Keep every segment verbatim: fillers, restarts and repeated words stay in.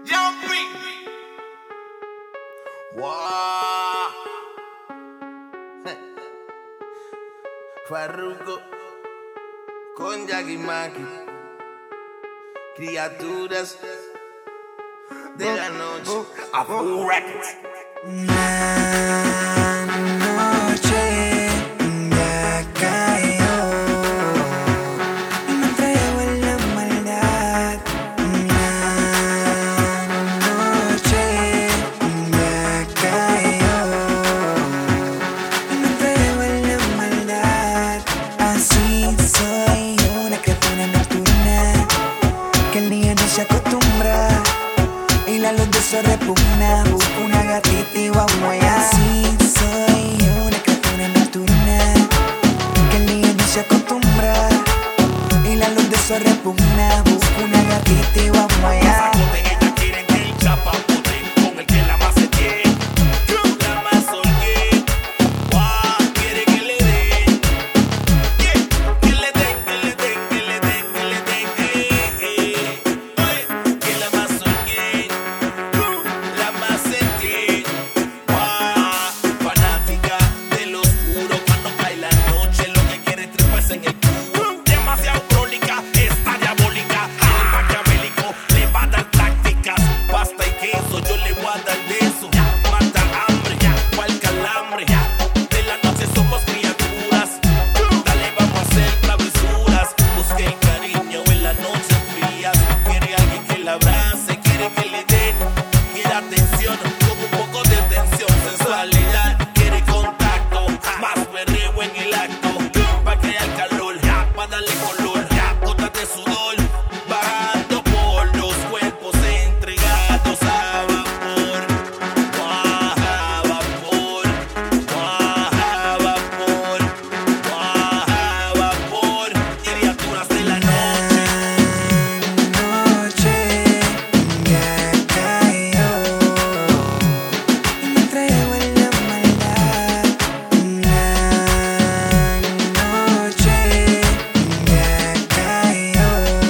Jumping. Wow. Farruko con Yagi Maki. Criaturas de la noche. A full records. La noche ya cayó y me entrego en la maldad. La noche ya cayó y me entrego en la maldad. Así soy, una criatura nocturna que el día no se acostumbra y la luz de eso repugna. Busco una gatita y vamos allá. Así soy, una criatura nocturna que el día no se acostumbra y la luz de eso repugna. Busco una gatita y vamos allá. Ella quiere que el chapapote con el que la más se tiene. La más oye. Wow, quiere que le den. Yeah, que le den, que le den, que le den, que le den. Eh, eh. Oye, que la más oye. La más se tiene. Wow, fanática de lo oscuro cuando cae la noche. Lo que quiere es treparse en el culo. Demasiado crónica, está diabólica. El maquiavélico le va a dar tácticas. Pasta y queso, yo le voy a dar de eso. Mata hambre, cual calambre. De la noche somos criaturas. Dale, vamos a hacer travesuras. Busque el cariño en la noche frías. Quiere alguien que la abrace, quiere que le den. Quiere atención con un poco de tensión. Sensualidad, quiere contacto. Más perreo en el acto. Va a crear calor, va a darle color. Gotas de sudor bajando por los cuerpos entregados a vapor. A vapor, a vapor, a vapor. Criaturas de la noche. Noche ya cayó y me entrego en la maldad. La noche ya cayó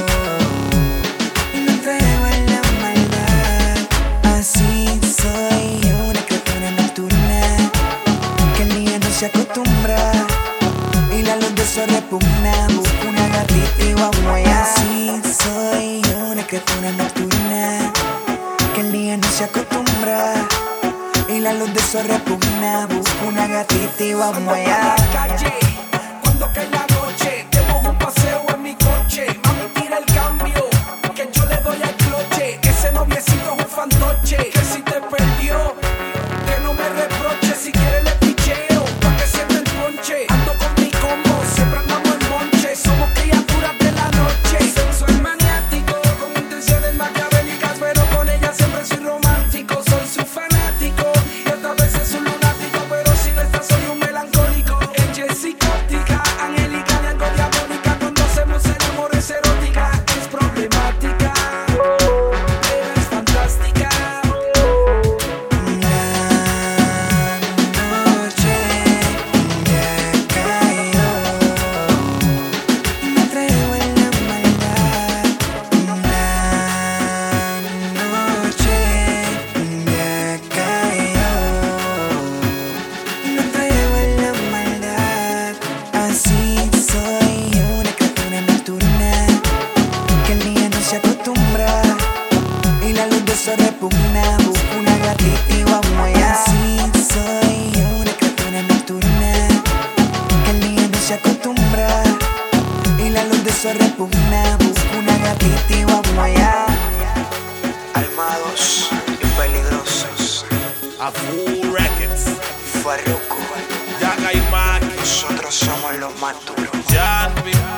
y me entrego en la maldad. Así soy, una criatura nocturna que el día no se acostumbra y la luz de eso repugna. Busco una gatita y vamos allá. Así soy, una criatura nocturna que el día no se acostumbra y la luz de eso repugna. Busco una gatita y vamos allá. Calle, cuando cae la noche, demos un paseo en mi coche. Mami, tira el cambio, que yo le doy al cloche. Ese noviecito es un fantoche, que si te perdió, que no me reproche. Si quiere le picheo, pa' que sienta el ponche. Ando con mi combo, siempre andamos en monche. Somos criaturas de la noche. Soy maniático, con intenciones maquiavélicas, pero con ella siempre soy romántico. Soy su fanático, y otras veces un lunático, pero si no está soy un melancólico. Ella es psicótica, angelical y algo diabólica. Cuando hacemos el amor es erótica, es problemática, pero es fantástica. La noche ya cayó y me entrego en la maldad. La noche ya cayó y me entrego en la maldad. Así soy, una criatura nocturna que el día no se acostumbra y la luz de eso repugna. Busco una gatita y vamos allá. Así soy, una criatura nocturna que el día no se acostumbra y la luz de eso repugna. Busco una gatita y vamos allá. Armados y peligrosos, A full records. Farruko, Yagi Maki. nosotros somos los más duros. Jumping.